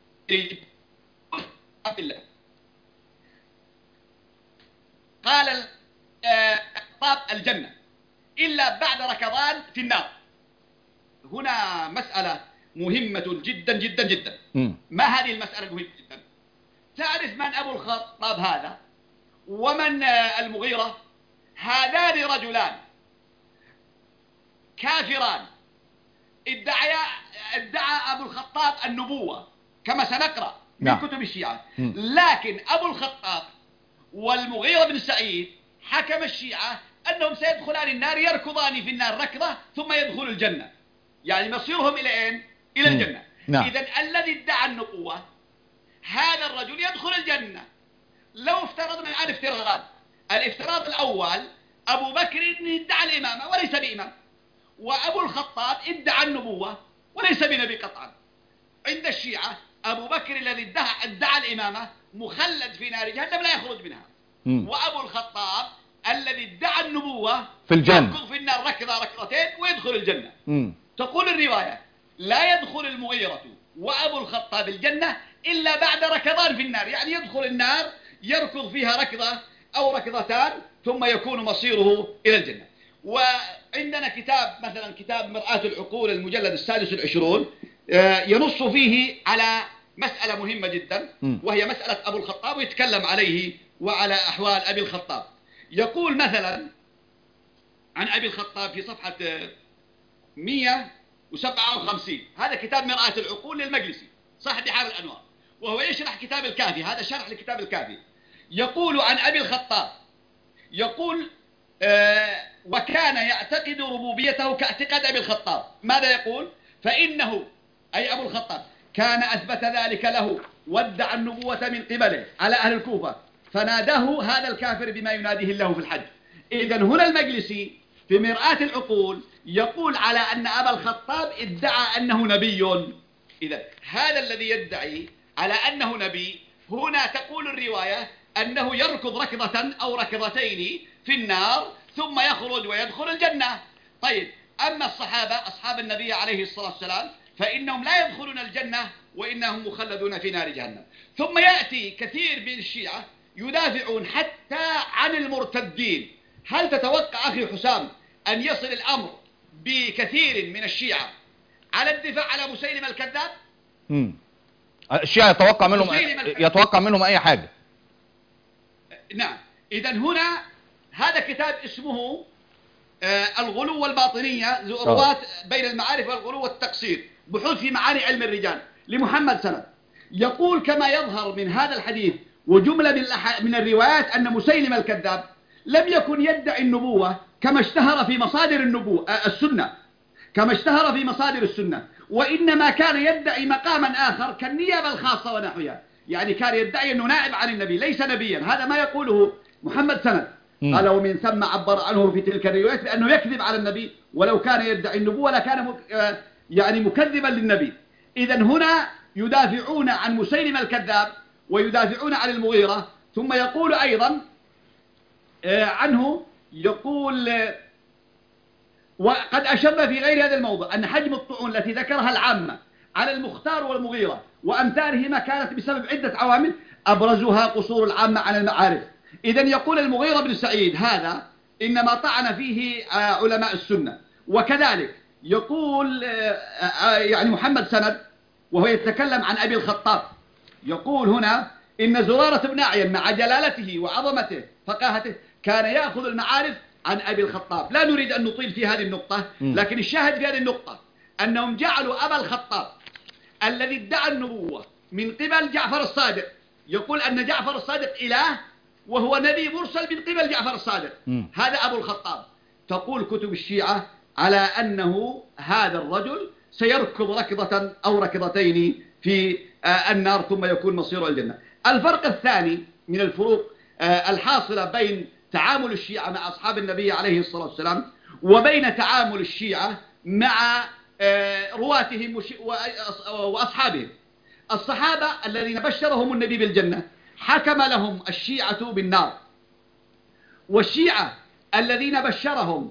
قال طاب الجنة إلا بعد ركضان في النار. هنا مسألة مهمة جدا جدا جدا. م. ما هذه المسألة المهمة جدا؟ تعرف من أبو الخطاب هذا ومن المغيرة؟ هذان رجلان كافران ادعيا ادعى أبو الخطاب النبوة كما سنقرأ من نعم. كتب الشيعة، لكن أبو الخطاب والمغيرة بن سعيد حكم الشيعة أنهم سيدخلان النار، يركضان في النار ركضة ثم يدخل الجنة، يعني مصيرهم إلى أين؟ إلى الجنة. نعم. إذن الذي ادعى النبوة هذا الرجل يدخل الجنة. لو افترضنا الآن افتراضات، الافتراض الأول أبو بكر ادعى الإمامة وليس بإمام، وأبو الخطاب ادعى النبوة وليس بنبي قطعا. عند الشيعة أبو بكر الذي ادعى, ادعى الإمامة مخلد في نار جهنم لا يخرج منها، م. وأبو الخطاب الذي ادعى النبوة في الجنة يركض في النار ركضة ركضتين ويدخل الجنة. م. تقول الرواية: لا يدخل المغيرة وأبو الخطاب الجنة إلا بعد ركضان في النار، يعني يدخل النار يركض فيها ركضة أو ركضتان ثم يكون مصيره إلى الجنة. وعندنا كتاب مثلا كتاب مرآة العقول المجلد السادس والعشرون ينص فيه على مسألة مهمة جدا، وهي مسألة أبو الخطاب، ويتكلم عليه وعلى أحوال أبي الخطاب. يقول مثلا عن أبي الخطاب في صفحة مئة وسبعة وخمسين، هذا كتاب مرآة العقول للمجلسي صاحب بحار الأنوار، وهو يشرح كتاب الكافي، هذا شرح لكتاب الكافي. يقول عن أبي الخطاب، يقول آه وكان يعتقد ربوبيته كاعتقاد أبي الخطاب. ماذا يقول؟ فإنه أي أبو الخطاب كان أثبت ذلك له وادعى النبوة من قبله على أهل الكوفة، فناداه هذا الكافر بما يناديه الله في الحج. إذن هنا المجلسي في مرآة العقول يقول على أن أبا الخطاب ادعى أنه نبي. إذن هذا الذي يدعي على أنه نبي، هنا تقول الرواية أنه يركض ركضة أو ركضتين في النار ثم يخرج ويدخل الجنة. طيب، أما الصحابة أصحاب النبي عليه الصلاة والسلام فإنهم لا يدخلون الجنة وإنهم مخلدون في نار جهنم. ثم يأتي كثير من الشيعة يدافعون حتى عن المرتدين. هل تتوقع أخي حسام أن يصل الأمر بكثير من الشيعة على الدفاع على مسيلمة الكذاب؟ مم. الشيعة يتوقع منهم يتوقع منهم أي حاجة. نعم. إذن هنا هذا كتاب اسمه آه الغلو والباطنية، ذروات بين المعارف والغلو والتقصير، بحوث في معاني علم الرجال لمحمد سند. يقول كما يظهر من هذا الحديث وجملة من, من الروايات أن مسيلمة الكذاب لم يكن يدعي النبوة كما اشتهر في مصادر النبوة آه السنة كما اشتهر في مصادر السنة، وإنما كان يدعي مقاما آخر كالنيابة الخاصة ونحوها، يعني كان يدعي أنه نائب عن النبي ليس نبيا. هذا ما يقوله محمد سند. قال ومن ثم عبر عنه في تلك الروايات بأنه يكذب على النبي، ولو كان يدعي النبوة لكان مك... يعني مكذبا للنبي. إذن هنا يدافعون عن مسيلمة الكذاب ويدافعون عن المغيرة. ثم يقول أيضا عنه، يقول وقد أشر في غير هذا الموضع أن حجم الطعون التي ذكرها العامة على المختار والمغيرة وأمثالهما كانت بسبب عدة عوامل أبرزها قصور العامة عن المعارف. إذن يقول المغيرة بن سعيد هذا إنما طعن فيه علماء السنة. وكذلك يقول يعني محمد سند وهو يتكلم عن أبي الخطاب، يقول هنا إن زرارة بن أعين مع جلالته وعظمته فقاهته كان يأخذ المعارف عن أبي الخطاب. لا نريد أن نطيل في هذه النقطة، لكن الشاهد في هذه النقطة أنهم جعلوا أبا الخطاب الذي ادعى النبوة من قبل جعفر الصادق، يقول أن جعفر الصادق إله وهو نبي مرسل من قبل جعفر الصادق، هذا أبو الخطاب. تقول كتب الشيعة على أنه هذا الرجل سيركض ركضة أو ركضتين في النار ثم يكون مصيره الجنة. الفرق الثاني من الفروق الحاصلة بين تعامل الشيعة مع أصحاب النبي عليه الصلاة والسلام وبين تعامل الشيعة مع رواتهم وأصحابهم. الصحابة الذين بشرهم النبي بالجنة حكم لهم الشيعة بالنار، والشيعة الذين بشرهم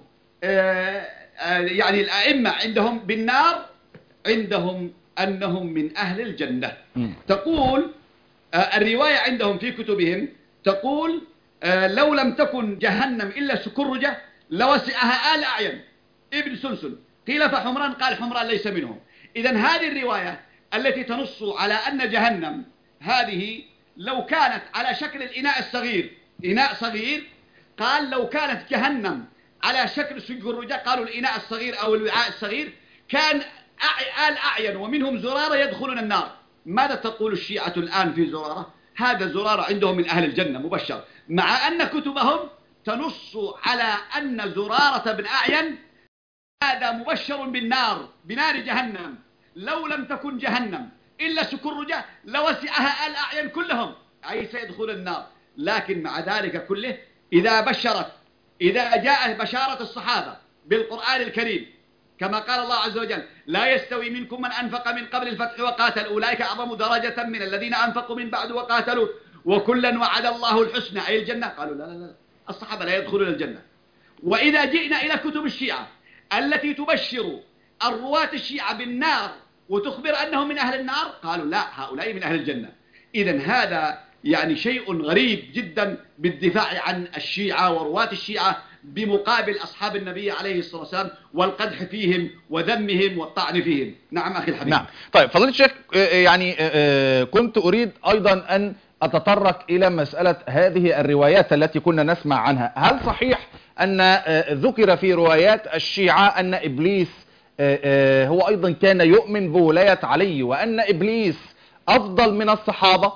يعني الأئمة عندهم بالنار عندهم أنهم من أهل الجنة. تقول الرواية عندهم في كتبهم تقول لو لم تكن جهنم إلا سكرجة لوسعها آل أعين ابن سلسل، قيل فحمران، قال حمران ليس منهم. إذن هذه الرواية التي تنص على أن جهنم هذه لو كانت على شكل الإناء الصغير، إناء صغير، قال لو كانت جهنم على شكل سكرجة، قالوا الإناء الصغير أو الوعاء الصغير، كان آل أعين ومنهم زرارة يدخلون النار. ماذا تقول الشيعة الآن في زرارة؟ هذا زرارة عندهم من أهل الجنة مبشر، مع أن كتبهم تنص على أن زرارة بن أعين هذا مبشر بالنار، بنار جهنم، لو لم تكن جهنم إلا سكرجة لوسعها آل أعين كلهم، أي سيدخل النار. لكن مع ذلك كله إذا بشرت إذا جاء بشارة الصحابة بالقرآن الكريم كما قال الله عز وجل لا يستوي منكم من أنفق من قبل الفتح وقاتل أولئك أعظم درجة من الذين أنفقوا من بعد وقاتلوا وكلا وعد الله الحسنى أي الجنة، قالوا لا لا لا الصحابة لا يدخلون الجنة. وإذا جئنا إلى كتب الشيعة التي تبشر الرواة الشيعة بالنار وتخبر أنهم من أهل النار، قالوا لا هؤلاء من أهل الجنة. إذن هذا يعني شيء غريب جدا بالدفاع عن الشيعة ورواة الشيعة بمقابل أصحاب النبي عليه الصلاة والسلام والقدح فيهم وذمهم والطعن فيهم. نعم أخي الحبيب. نعم. طيب فضيلة الشيخ، يعني كنت أريد أيضا أن أتطرق إلى مسألة هذه الروايات التي كنا نسمع عنها. هل صحيح أن ذكر في روايات الشيعة أن إبليس هو أيضا كان يؤمن بولاية علي وأن إبليس أفضل من الصحابة؟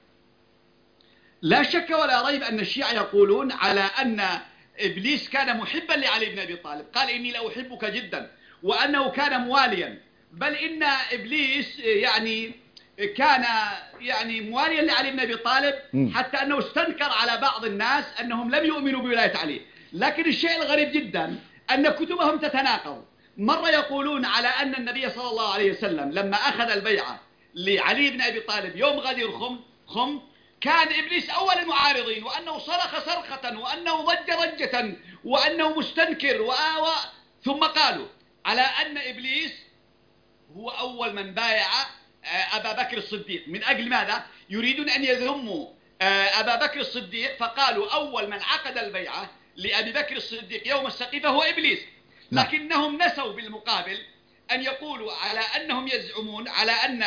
لا شك ولا ريب أن الشيعة يقولون على أن إبليس كان محبا لعلي بن أبي طالب، قال إني لأحبك جدا، وأنه كان مواليا، بل إن إبليس يعني كان يعني مواليا لعلي بن أبي طالب حتى أنه استنكر على بعض الناس أنهم لم يؤمنوا بولاية علي. لكن الشيء الغريب جدا أن كتبهم تتناقض. مرة يقولون على أن النبي صلى الله عليه وسلم لما أخذ البيعة لعلي بن أبي طالب يوم غدير خم خم كان إبليس أول المعارضين، وأنه صرخ صرخة، وأنه ضج ضجة، وأنه مستنكر و... ثم قالوا على أن إبليس هو أول من بايع أبا بكر الصديق. من أجل ماذا؟ يريدون أن يذموا أبا بكر الصديق، فقالوا أول من عقد البيعة لأبي بكر الصديق يوم السقيفة هو إبليس. لكنهم نسوا بالمقابل أن يقولوا على أنهم يزعمون على أن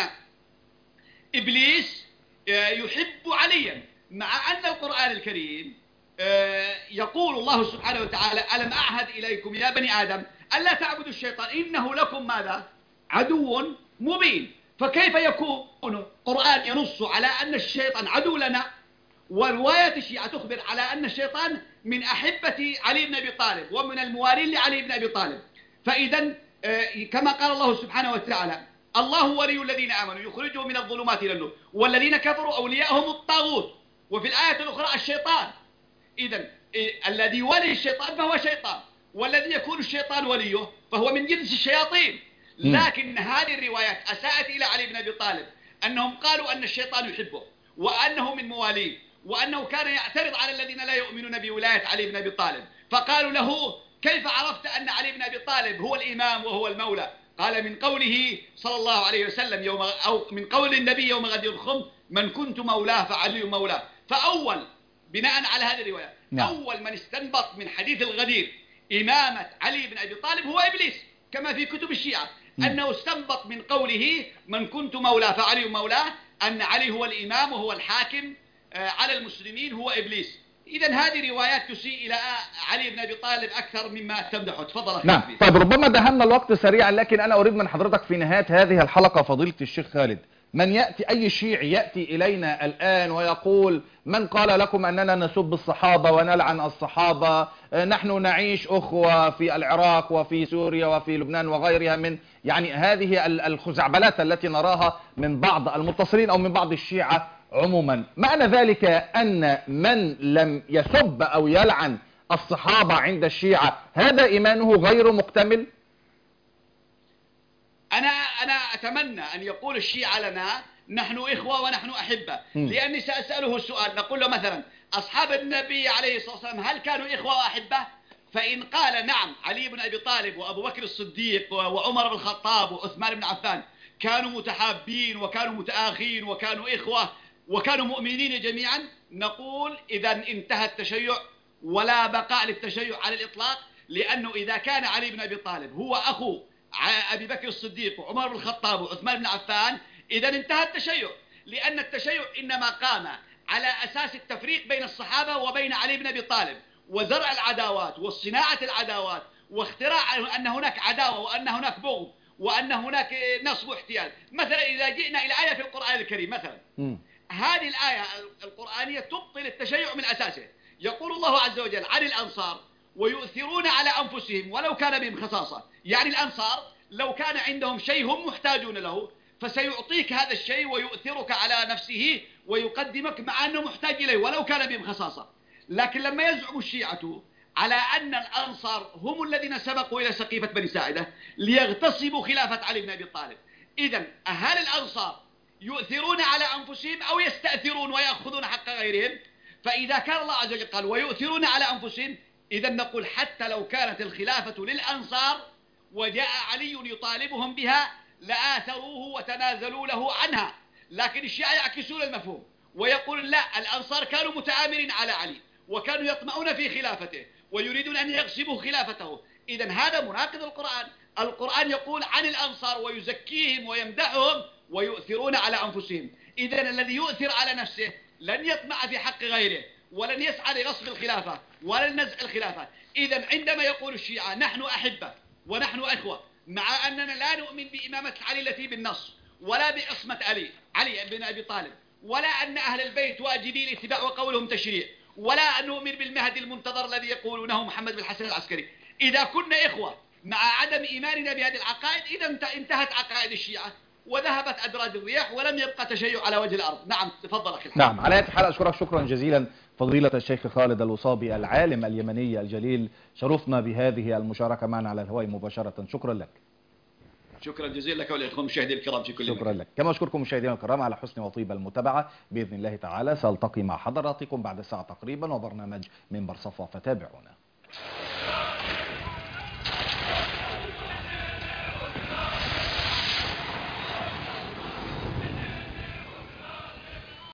إبليس يحب عليا، مع أن القرآن الكريم يقول الله سبحانه وتعالى ألم أعهد إليكم يا بني آدم ألا تعبدوا الشيطان إنه لكم ماذا؟ عدو مبين. فكيف يكون قرآن ينص على أن الشيطان عدو لنا، ورواية الشيعة تخبر على أن الشيطان من أحبة علي بن أبي طالب ومن الموالين لعلي بن أبي طالب؟ فإذا كما قال الله سبحانه وتعالى الله ولي الذين آمنوا يخرجهم من الظلمات إلى النور والذين كفروا أولياءهم الطاغوت، وفي الآية الأخرى الشيطان. إذن الذي ولي الشيطان فهو شيطان، والذي يكون الشيطان وليه فهو من جنس الشياطين. لكن هذه الروايات أساءت إلى علي بن أبي طالب أنهم قالوا أن الشيطان يحبه وأنه من مواليه وأنه كان يعترض على الذين لا يؤمنون بولاية علي بن أبي طالب، فقالوا له كيف عرفت أن علي بن أبي طالب هو الإمام وهو المولى؟ قال من قوله صلى الله عليه وسلم يوم أو من قول النبي يوم غد الخم من كنت مولاه فعلي مولاه. فأول بناء على هذه الرواية نعم. أول من استنبط من حديث الغدير إمامة علي بن أبي طالب هو إبليس كما في كتب الشيعة، م. أنه استنبط من قوله من كنت مولاه فعلي مولاه أن علي هو الإمام وهو الحاكم على المسلمين هو إبليس. إذا هذه روايات تسيء إلى علي بن أبي طالب أكثر مما تمدحه. تفضل. نعم. طيب ربما دهمنا الوقت سريعا، لكن أنا أريد من حضرتك في نهاية هذه الحلقة فضيلة الشيخ خالد، من يأتي أي شيعي يأتي إلينا الآن ويقول من قال لكم أننا نسب الصحابة ونلعن الصحابة، نحن نعيش أخوة في العراق وفي سوريا وفي لبنان وغيرها من يعني هذه الخزعبلات التي نراها من بعض المتصلين أو من بعض الشيعة عموما، معنى ذلك أن من لم يسب أو يلعن الصحابة عند الشيعة هذا إيمانه غير مكتمل؟ أنا أنا أتمنى أن يقول الشيعة لنا نحن إخوة ونحن أحبة، لأني سأسأله السؤال نقول له مثلا أصحاب النبي عليه الصلاة والسلام هل كانوا إخوة وأحبة؟ فإن قال نعم علي بن أبي طالب وأبو بكر الصديق وعمر بن الخطاب وعثمان بن عفان كانوا متحابين وكانوا متآخين وكانوا إخوة وكانوا مؤمنين جميعا، نقول إذا انتهى التشيع ولا بقاء للتشيع على الإطلاق، لأنه إذا كان علي بن أبي طالب هو أخو أبي بكر الصديق وعمر بن الخطاب وعثمان بن عفان إذا انتهى التشيع، لأن التشيع إنما قام على أساس التفريق بين الصحابة وبين علي بن أبي طالب وزرع العداوات وصناعة العداوات واختراع أن هناك عداوة وأن هناك بغض وأن هناك نصب واحتيال. مثلا إذا جئنا إلى آية في القرآن الكريم مثلا م. هذه الآية القرآنية تبطل التشيع من أساسه. يقول الله عز وجل عن الأنصار ويؤثرون على أنفسهم ولو كان بهم خصاصة، يعني الأنصار لو كان عندهم شيء هم محتاجون له فسيعطيك هذا الشيء ويؤثرك على نفسه ويقدمك مع أنه محتاج إليه ولو كان بهم خصاصة. لكن لما يزعم الشيعة على أن الأنصار هم الذين سبقوا إلى سقيفة بني ساعدة ليغتصبوا خلافة علي بن أبي طالب، إذن أهل الأنصار يؤثرون على أنفسهم أو يستأثرون ويأخذون حق غيرهم؟ فإذا كان الله عز وجل قال ويؤثرون على أنفسهم إذا نقول حتى لو كانت الخلافة للأنصار وجاء علي يطالبهم بها لآثروه وتنازلوا له عنها. لكن الشيعة يعكسون المفهوم ويقول لا، الأنصار كانوا متآمرين على علي وكانوا يطمعون في خلافته ويريدون أن يغصبوا خلافته. إذن هذا مناقض القرآن. القرآن يقول عن الأنصار ويزكيهم ويمدحهم ويؤثرون على أنفسهم. إذن الذي يؤثر على نفسه لن يطمع في حق غيره ولن يسعى لغصب الخلافة ولا لنزع الخلافة. إذن عندما يقول الشيعة نحن أحبة ونحن أخوة مع أننا لا نؤمن بإمامة علي التي بالنص ولا بعصمة علي علي بن أبي طالب ولا أن أهل البيت واجبي الاتباع وقولهم تشريع ولا نؤمن بالمهدي المنتظر الذي يقولونه محمد بن الحسن العسكري، إذا كنا إخوة مع عدم إيماننا بهذه العقائد إذا انتهت عقائد الشيعة وذهبت أدراج الرياح ولم يبقى تشيع على وجه الأرض. نعم تفضل أخي. نعم، على هذه الحلقة أشكرك شكرا جزيلا فضيلة الشيخ خالد الوصابي العالم اليمني الجليل، شرفنا بهذه المشاركة معنا على الهواء مباشرة. شكرا لك. شكرا جزيلا لك ولكم مشاهدي الكرام في كل شكرا مكان. لك. كما أشكركم مشاهدينا الكرام على حسن وطيب المتابعة. بإذن الله تعالى سألتقي مع حضراتكم بعد ساعة تقريبا وبرنامج منبر صفوة، فتابعونا.